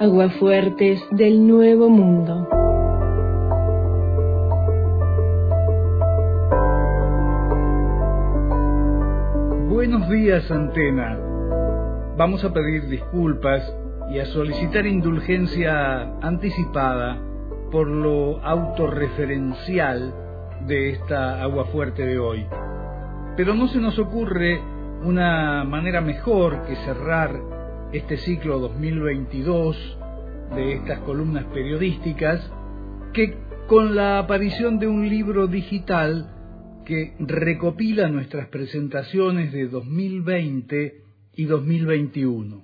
Aguafuertes del Nuevo Mundo. Buenos días, Antena. Vamos a pedir disculpas y a solicitar indulgencia anticipada por lo autorreferencial de esta Aguafuerte de hoy. Pero no se nos ocurre una manera mejor que cerrar este ciclo 2022 de estas columnas periodísticas que con la aparición de un libro digital que recopila nuestras presentaciones de 2020 y 2021.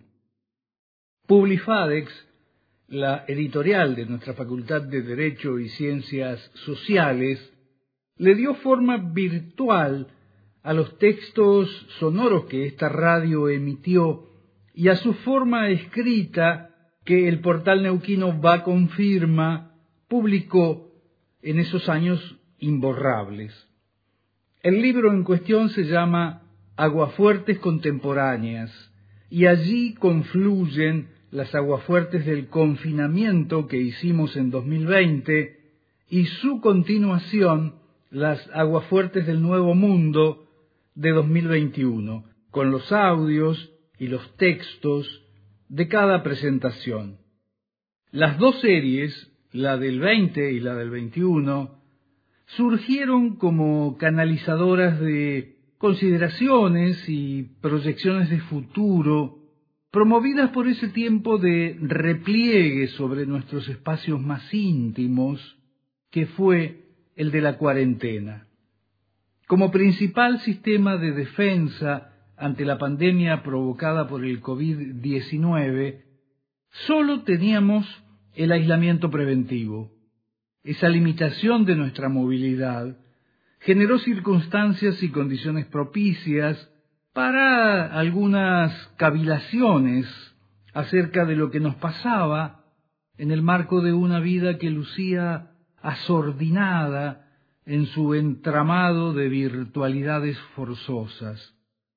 Publifadex, la editorial de nuestra Facultad de Derecho y Ciencias Sociales, le dio forma virtual a los textos sonoros que esta radio emitió y a su forma escrita que el portal neuquino Va Confirma publicó en esos años imborrables. El libro en cuestión se llama Aguafuertes Contemporáneas y allí confluyen las aguafuertes del confinamiento que hicimos en 2020 y su continuación, las aguafuertes del Nuevo Mundo de 2021, con los audios y los textos de cada presentación. Las dos series, la del 20 y la del 21, surgieron como canalizadoras de consideraciones y proyecciones de futuro, promovidas por ese tiempo de repliegue sobre nuestros espacios más íntimos, que fue el de la cuarentena. Como principal sistema de defensa ante la pandemia provocada por el COVID-19, solo teníamos el aislamiento preventivo. Esa limitación de nuestra movilidad generó circunstancias y condiciones propicias para algunas cavilaciones acerca de lo que nos pasaba en el marco de una vida que lucía asordinada en su entramado de virtualidades forzosas.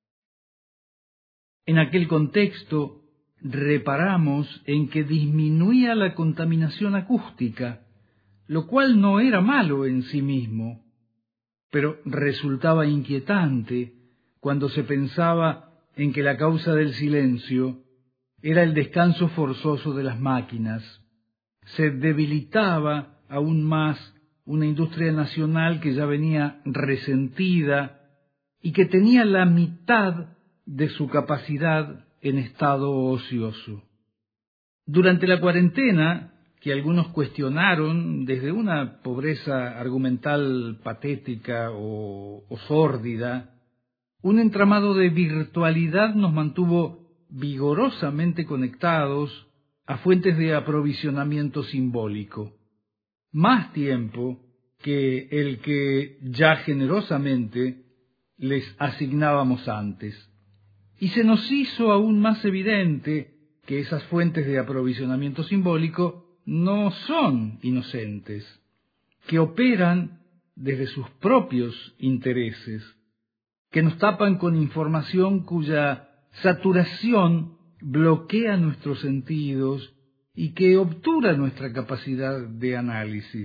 En aquel contexto, reparamos en que disminuía la contaminación acústica, lo cual no era malo en sí mismo, pero resultaba inquietante cuando se pensaba en que la causa del silencio era el descanso forzoso de las máquinas. Se debilitaba aún más una industria nacional que ya venía resentida y que tenía la mitad de su capacidad en estado ocioso. Durante la cuarentena, que algunos cuestionaron desde una pobreza argumental patética o sórdida, un entramado de virtualidad nos mantuvo vigorosamente conectados a fuentes de aprovisionamiento simbólico, más tiempo que el que ya generosamente les asignábamos antes. Y se nos hizo aún más evidente que esas fuentes de aprovisionamiento simbólico no son inocentes, que operan desde sus propios intereses, que nos tapan con información cuya saturación bloquea nuestros sentidos y que obtura nuestra capacidad de análisis.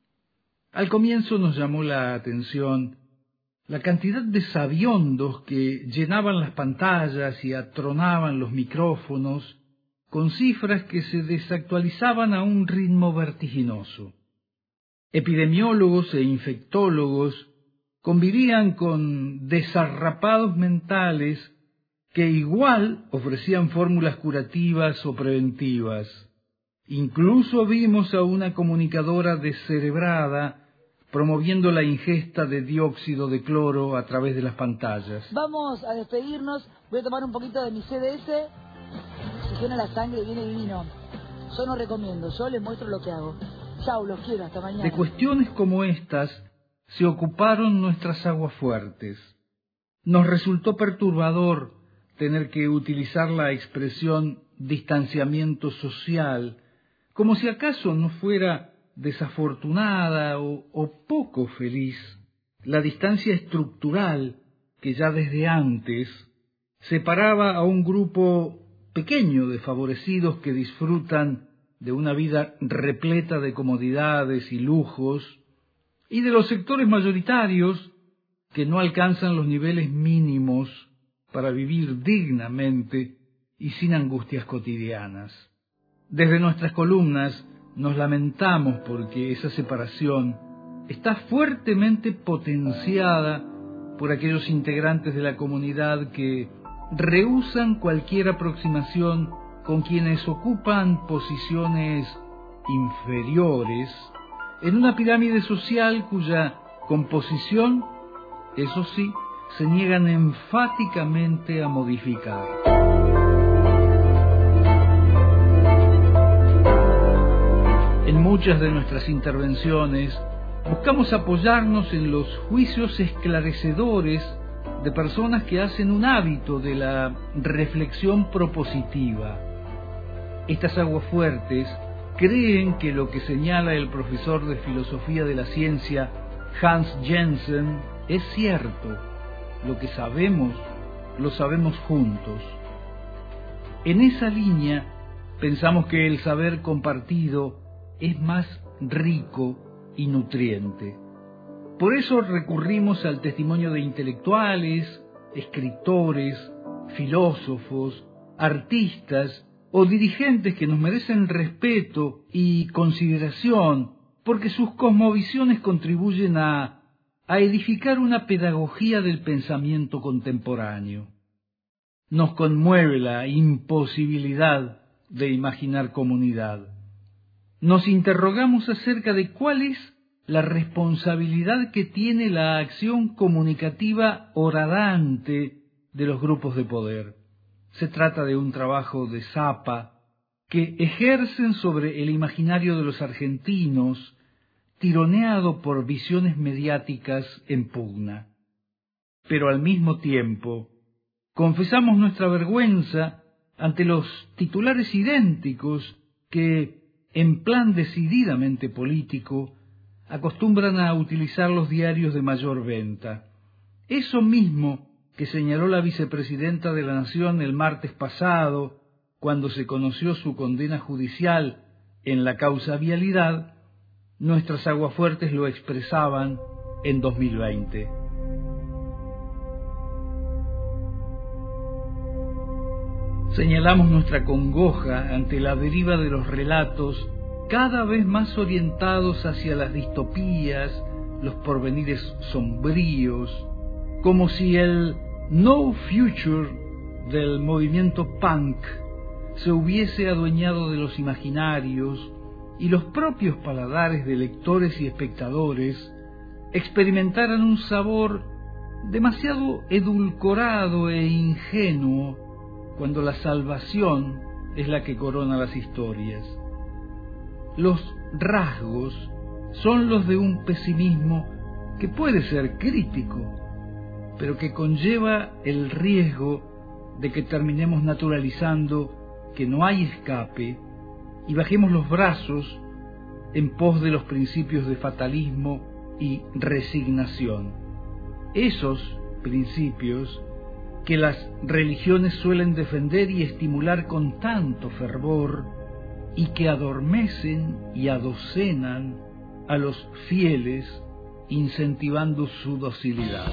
Al comienzo nos llamó la atención la cantidad de sabiondos que llenaban las pantallas y atronaban los micrófonos con cifras que se desactualizaban a un ritmo vertiginoso. Epidemiólogos e infectólogos convivían con desarrapados mentales que igual ofrecían fórmulas curativas o preventivas. Incluso vimos a una comunicadora descerebrada promoviendo la ingesta de dióxido de cloro a través de las pantallas. Vamos a despedirnos. Voy a tomar un poquito de mi CDS. Oxigena la sangre y viene divino. Yo no recomiendo, yo les muestro lo que hago. Chau, los quiero, hasta mañana. De cuestiones como estas se ocuparon nuestras aguafuertes. Nos resultó perturbador tener que utilizar la expresión distanciamiento social, como si acaso no fuera desafortunada o poco feliz la distancia estructural que ya desde antes separaba a un grupo pequeño de favorecidos que disfrutan de una vida repleta de comodidades y lujos, y de los sectores mayoritarios que no alcanzan los niveles mínimos para vivir dignamente y sin angustias cotidianas. Desde nuestras columnas nos lamentamos porque esa separación está fuertemente potenciada por aquellos integrantes de la comunidad que rehúsan cualquier aproximación con quienes ocupan posiciones inferiores en una pirámide social cuya composición, eso sí, se niegan enfáticamente a modificar. En muchas de nuestras intervenciones buscamos apoyarnos en los juicios esclarecedores de personas que hacen un hábito de la reflexión propositiva. Estas aguafuertes creen que lo que señala el profesor de filosofía de la ciencia Hans Jensen es cierto. Lo que sabemos, lo sabemos juntos. En esa línea pensamos que el saber compartido es más rico y nutriente. Por eso recurrimos al testimonio de intelectuales, escritores, filósofos, artistas o dirigentes que nos merecen respeto y consideración porque sus cosmovisiones contribuyen a edificar una pedagogía del pensamiento contemporáneo. Nos conmueve la imposibilidad de imaginar comunidad. Nos interrogamos acerca de cuál es la responsabilidad que tiene la acción comunicativa horadante de los grupos de poder. Se trata de un trabajo de zapa que ejercen sobre el imaginario de los argentinos, tironeado por visiones mediáticas en pugna. Pero al mismo tiempo, confesamos nuestra vergüenza ante los titulares idénticos que, en plan decididamente político, acostumbran a utilizar los diarios de mayor venta. Eso mismo que señaló la vicepresidenta de la Nación el martes pasado, cuando se conoció su condena judicial en la causa vialidad, nuestras aguafuertes lo expresaban en 2020. Señalamos nuestra congoja ante la deriva de los relatos cada vez más orientados hacia las distopías, los porvenires sombríos, como si el no future del movimiento punk se hubiese adueñado de los imaginarios y los propios paladares de lectores y espectadores experimentaran un sabor demasiado edulcorado e ingenuo cuando la salvación es la que corona las historias. Los rasgos son los de un pesimismo que puede ser crítico, pero que conlleva el riesgo de que terminemos naturalizando que no hay escape y bajemos los brazos en pos de los principios de fatalismo y resignación. Esos principios que las religiones suelen defender y estimular con tanto fervor y que adormecen y adocenan a los fieles, incentivando su docilidad.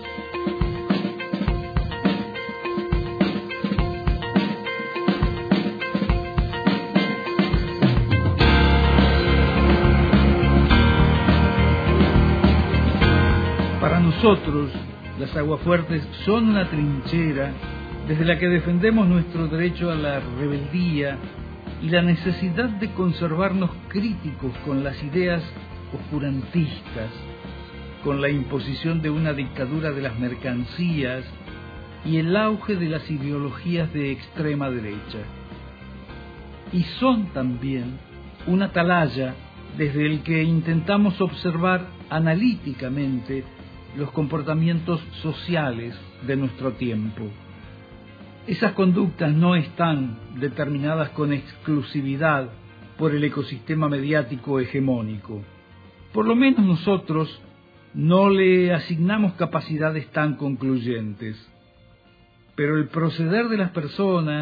Para nosotros, las aguafuertes son una trinchera desde la que defendemos nuestro derecho a la rebeldía y la necesidad de conservarnos críticos con las ideas oscurantistas, con la imposición de una dictadura de las mercancías y el auge de las ideologías de extrema derecha. Y son también una atalaya desde el que intentamos observar analíticamente los comportamientos sociales de nuestro tiempo. Esas conductas no están determinadas con exclusividad por el ecosistema mediático hegemónico. Por lo menos nosotros no le asignamos capacidades tan concluyentes. Pero el proceder de las personas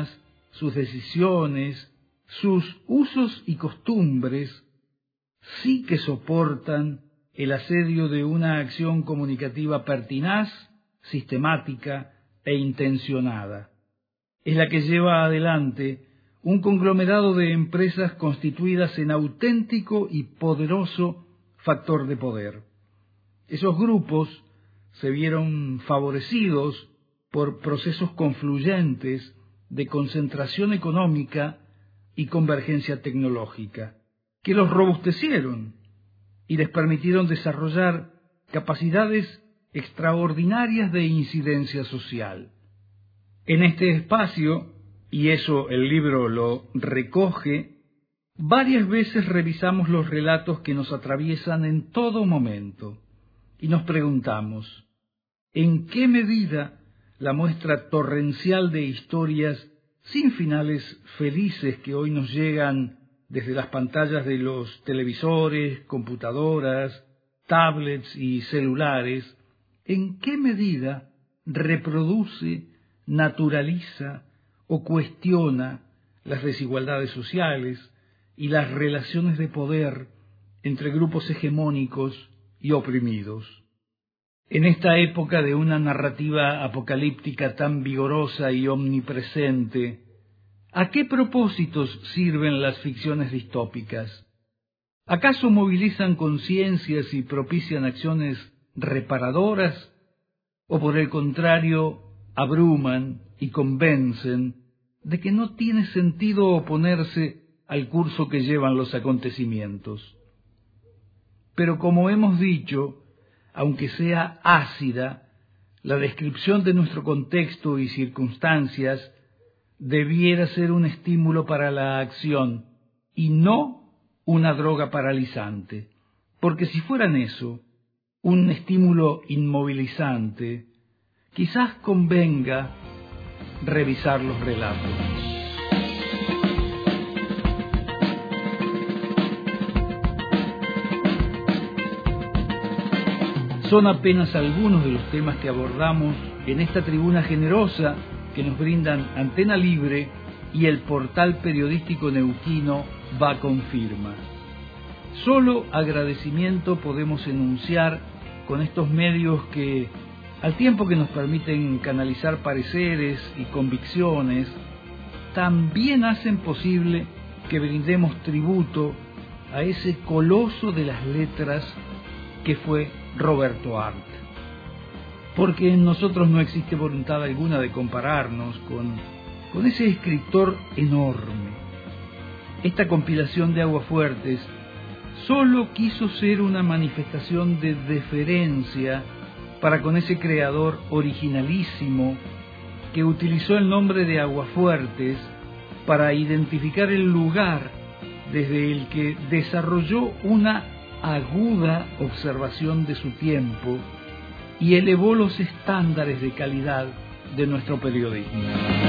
sus decisiones, sus usos y costumbres, sí que soportan el asedio de una acción comunicativa pertinaz, sistemática e intencionada. Es la que lleva adelante un conglomerado de empresas constituidas en auténtico y poderoso factor de poder. Esos grupos se vieron favorecidos por procesos confluyentes de concentración económica y convergencia tecnológica, que los robustecieron y les permitieron desarrollar capacidades extraordinarias de incidencia social. En este espacio, y eso el libro lo recoge, varias veces revisamos los relatos que nos atraviesan en todo momento y nos preguntamos, ¿en qué medida la muestra torrencial de historias sin finales felices que hoy nos llegan desde las pantallas de los televisores, computadoras, tablets y celulares, en qué medida reproduce, naturaliza o cuestiona las desigualdades sociales y las relaciones de poder entre grupos hegemónicos y oprimidos? En esta época de una narrativa apocalíptica tan vigorosa y omnipresente, ¿a qué propósitos sirven las ficciones distópicas? ¿Acaso movilizan conciencias y propician acciones reparadoras? ¿O por el contrario, abruman y convencen de que no tiene sentido oponerse al curso que llevan los acontecimientos? Pero como hemos dicho, aunque sea ácida, la descripción de nuestro contexto y circunstancias debiera ser un estímulo para la acción y no una droga paralizante, porque si fueran eso, un estímulo inmovilizante, quizás convenga revisar los relatos. Son apenas algunos de los temas que abordamos en esta tribuna generosa que nos brindan Antena Libre y el portal periodístico neuquino Va Confirma. Solo agradecimiento podemos enunciar con estos medios que, al tiempo que nos permiten canalizar pareceres y convicciones, también hacen posible que brindemos tributo a ese coloso de las letras que fue Roberto Arlt. Porque en nosotros no existe voluntad alguna de compararnos con ese escritor enorme. Esta compilación de Aguafuertes solo quiso ser una manifestación de deferencia para con ese creador originalísimo que utilizó el nombre de Aguafuertes para identificar el lugar desde el que desarrolló una aguda observación de su tiempo y elevó los estándares de calidad de nuestro periodismo.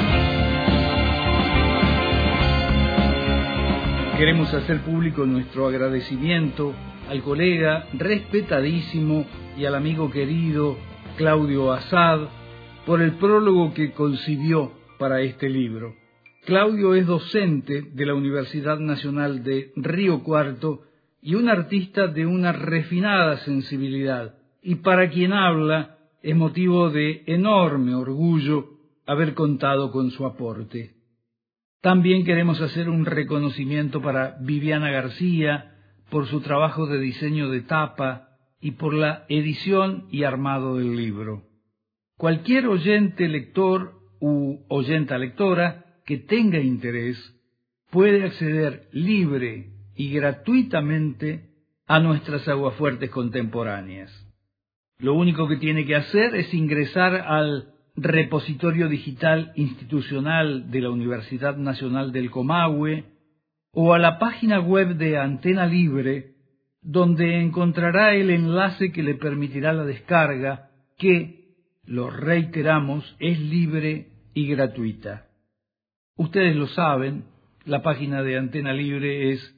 Queremos hacer público nuestro agradecimiento al colega respetadísimo y al amigo querido Claudio Assad por el prólogo que concibió para este libro. Claudio es docente de la Universidad Nacional de Río Cuarto y un artista de una refinada sensibilidad, y para quien habla es motivo de enorme orgullo haber contado con su aporte. También queremos hacer un reconocimiento para Viviana García por su trabajo de diseño de tapa y por la edición y armado del libro. Cualquier oyente lector u oyenta lectora que tenga interés puede acceder libre y gratuitamente a nuestras Aguafuertes contemporáneas. Lo único que tiene que hacer es ingresar al repositorio digital institucional de la Universidad Nacional del Comahue o a la página web de Antena Libre, donde encontrará el enlace que le permitirá la descarga, que, lo reiteramos, es libre y gratuita. Ustedes lo saben, la página de Antena Libre es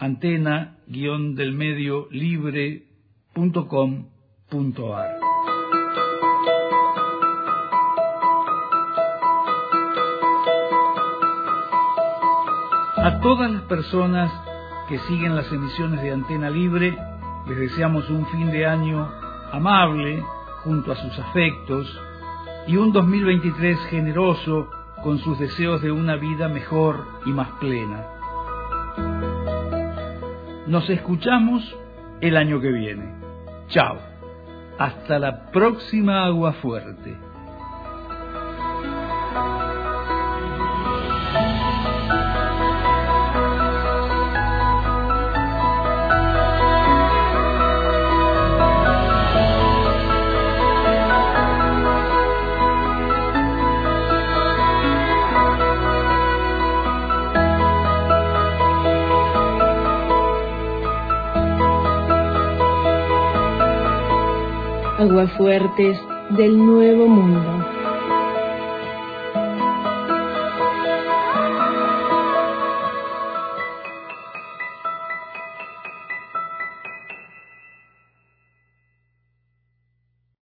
antena-libre.com.ar. A todas las personas que siguen las emisiones de Antena Libre, les deseamos un fin de año amable junto a sus afectos y un 2023 generoso con sus deseos de una vida mejor y más plena. Nos escuchamos el año que viene. Chao. Hasta la próxima Aguafuerte. Aguafuertes del Nuevo Mundo.